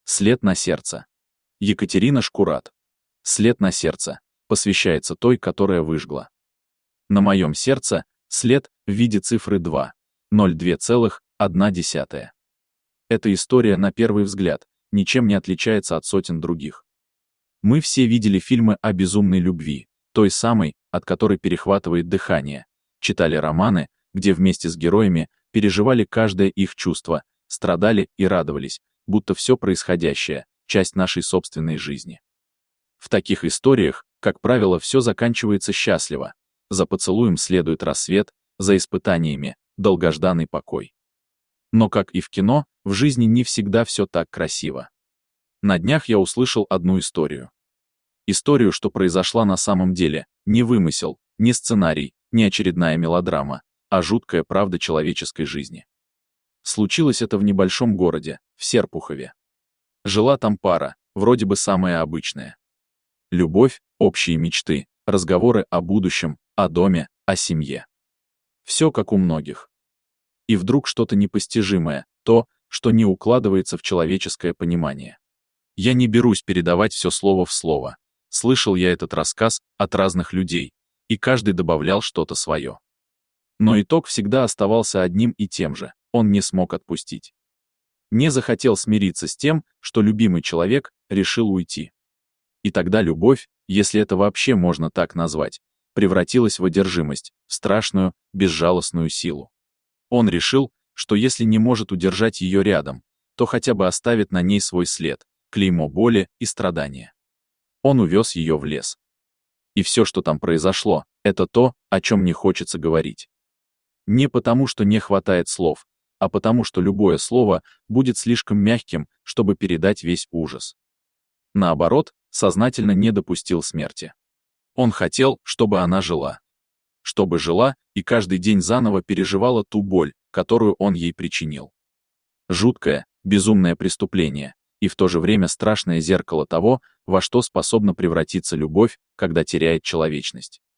След на сердце. Екатерина Шкурат. След на сердце. Посвящается той, которая выжгла. На моем сердце след в виде цифры 2, 0,2,1. Эта история, на первый взгляд, ничем не отличается от сотен других. Мы все видели фильмы о безумной любви, той самой, от которой перехватывает дыхание, читали романы, где вместе с героями переживали каждое их чувство, страдали и радовались, будто все происходящее — часть нашей собственной жизни. В таких историях, как правило, все заканчивается счастливо. За поцелуем следует рассвет, за испытаниями — долгожданный покой. Но, как и в кино, в жизни не всегда все так красиво. На днях я услышал одну историю. Историю, что произошла на самом деле, не вымысел, не сценарий, не очередная мелодрама, а жуткая правда человеческой жизни. Случилось это в небольшом городе, в Серпухове. Жила там пара, вроде бы самая обычная. Любовь, общие мечты, разговоры о будущем, о доме, о семье. Все как у многих. И вдруг что-то непостижимое, то, что не укладывается в человеческое понимание. Я не берусь передавать все слово в слово. Слышал я этот рассказ от разных людей, и каждый добавлял что-то свое. Но итог всегда оставался одним и тем же. Он не смог отпустить. Не захотел смириться с тем, что любимый человек решил уйти. И тогда любовь, если это вообще можно так назвать, превратилась в одержимость, в страшную, безжалостную силу. Он решил, что если не может удержать ее рядом, то хотя бы оставит на ней свой след, клеймо боли и страдания. Он увез ее в лес. И все, что там произошло, это то, о чем не хочется говорить. Не потому, что не хватает слов, а потому, что любое слово будет слишком мягким, чтобы передать весь ужас. Наоборот, сознательно не допустил смерти. Он хотел, чтобы она жила. Чтобы жила и каждый день заново переживала ту боль, которую он ей причинил. Жуткое, безумное преступление, и в то же время страшное зеркало того, во что способна превратиться любовь, когда теряет человечность.